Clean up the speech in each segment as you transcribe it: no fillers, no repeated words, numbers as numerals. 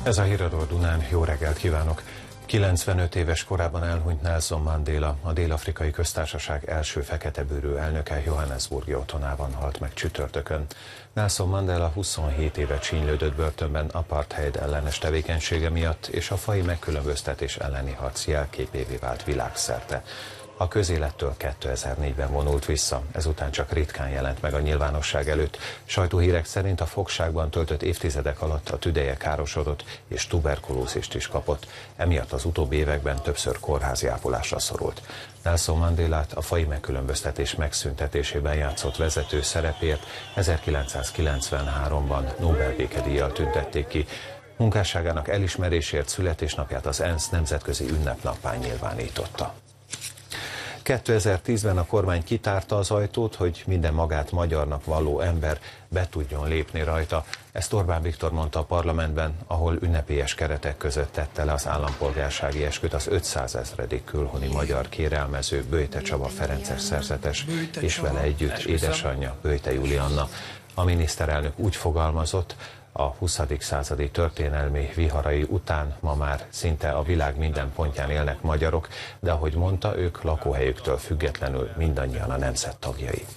Ez a Híradó Dunán, jó reggelt kívánok! 95 éves korában elhunyt Nelson Mandela, a Dél-Afrikai Köztársaság első feketebőrű elnöke Johannesburgi otthonában halt meg csütörtökön. Nelson Mandela 27 éve csínylődött börtönben apartheid ellenes tevékenysége miatt, és a faji megkülönböztetés elleni harc jelképévé vált világszerte. A közélettől 2004-ben vonult vissza, ezután csak ritkán jelent meg a nyilvánosság előtt. Sajtóhírek szerint a fogságban töltött évtizedek alatt a tüdeje károsodott, és tuberkulózist is kapott. Emiatt az utóbbi években többször kórházi ápolásra szorult. Nelson Mandelát a faji megkülönböztetés megszüntetésében játszott vezető szerepért 1993-ban Nobel békedíjjal tüntették ki. Munkásságának elismerésért születésnapját az ENSZ nemzetközi ünnepnappá nyilvánította. 2010-ben a kormány kitárta az ajtót, hogy minden magát magyarnak valló ember be tudjon lépni rajta. Ezt Orbán Viktor mondta a parlamentben, ahol ünnepélyes keretek között tette le az állampolgársági esküt az 500 000. Külhoni magyar kérelmező Böjte Csaba ferences szerzetes, és vele együtt édesanyja Böjte Julianna. A miniszterelnök úgy fogalmazott, a 20. századi történelmi viharai után ma már szinte a világ minden pontján élnek magyarok, de ahogy mondta, ők lakóhelyüktől függetlenül mindannyian a nemzet tagjai.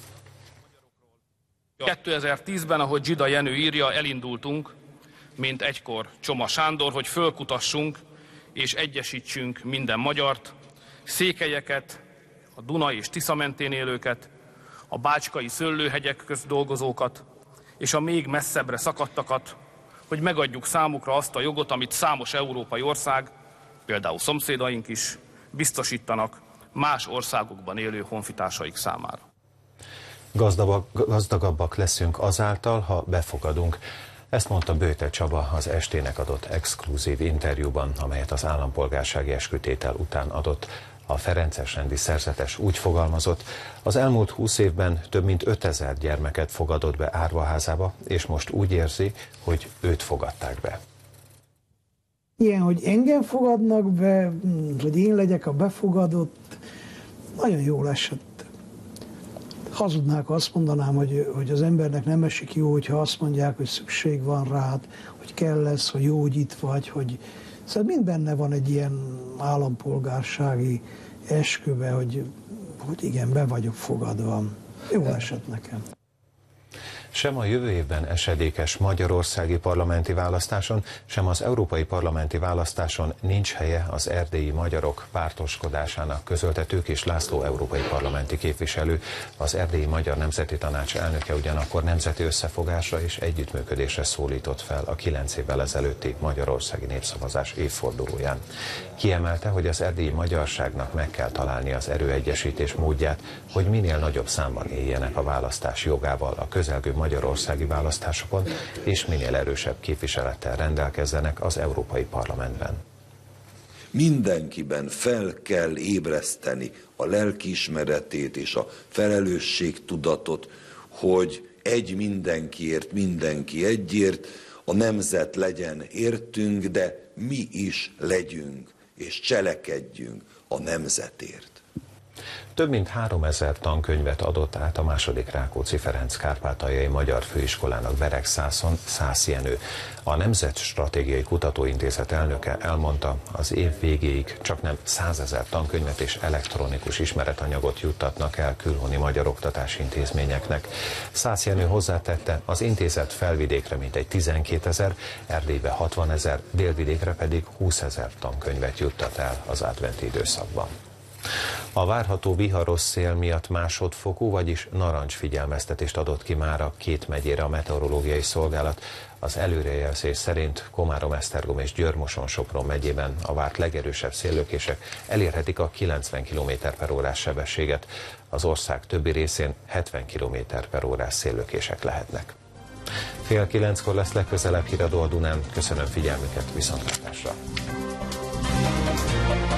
2010-ben, ahogy Zsida Jenő írja, elindultunk, mint egykor Csoma Sándor, hogy fölkutassunk és egyesítsünk minden magyart, székelyeket, a Duna és Tisza mentén élőket, a bácskai szőlőhegyek közt dolgozókat, és a még messzebbre szakadtakat, hogy megadjuk számukra azt a jogot, amit számos európai ország, például szomszédaink is, biztosítanak más országokban élő honfitársaik számára. Gazdagabbak leszünk azáltal, ha befogadunk. Ezt mondta Böjte Csaba az estének adott exkluzív interjúban, amelyet az állampolgársági eskütétel után adott. A ferences rendi szerzetes úgy fogalmazott, az elmúlt 20 évben több mint 5000 gyermeket fogadott be árvaházába, és most úgy érzi, hogy őt fogadták be. Ilyen, hogy engem fogadnak be, hogy én legyek a befogadott, nagyon jól esett. Hazudnák, ha azt mondanám, hogy az embernek nem esik jó, hogyha azt mondják, hogy szükség van rád, hogy kell lesz, hogy jó, hogy itt vagy, hogy... Szóval mind benne van egy ilyen állampolgársági eskübe, hogy igen, be vagyok fogadva. Jó esett nekem. Sem a jövő évben esedékes magyarországi parlamenti választáson, sem az európai parlamenti választáson nincs helye az erdélyi magyarok pártoskodásának, közölte Tőkés László európai parlamenti képviselő. Az Erdélyi Magyar Nemzeti Tanács elnöke ugyanakkor nemzeti összefogásra és együttműködésre szólított fel a 9 évvel ezelőtti magyarországi népszavazás évfordulóján. Kiemelte, hogy az erdélyi magyarságnak meg kell találni az erőegyesítés módját, hogy minél nagyobb számban éljenek a választás jogával a közelgő magyarországi választásokon, és minél erősebb képviselettel rendelkezzenek az Európai Parlamentben. Mindenkiben fel kell ébreszteni a lelkiismeretét és a felelősségtudatot, hogy egy mindenkiért, mindenki egyért, a nemzet legyen értünk, de mi is legyünk és cselekedjünk a nemzetért. Több mint 3000 tankönyvet adott át a II. Rákóczi Ferenc Kárpátaljai Magyar Főiskolának Beregszászon Szász Jenő. A Nemzetstratégiai Kutatóintézet elnöke elmondta, az év végéig csaknem 100 000 tankönyvet és elektronikus ismeretanyagot juttatnak el külhoni magyar oktatási intézményeknek. Szász Jenő hozzátette, az intézet felvidékre mintegy 12 000, Erdélybe 60 000, Délvidékre pedig 20 000 tankönyvet juttat el az adventi időszakban. A várható viharos szél miatt másodfokú, vagyis narancs figyelmeztetést adott ki már a 2 megyére a meteorológiai szolgálat. Az előrejelzés szerint Komárom-Esztergom és Győr-Moson-Sopron megyében a várt legerősebb széllökések elérhetik a 90 km/h sebességet. Az ország többi részén 70 km/h széllökések lehetnek. 8:30 lesz legközelebb Híradó a Dunán. Köszönöm figyelmüket, viszontlátásra!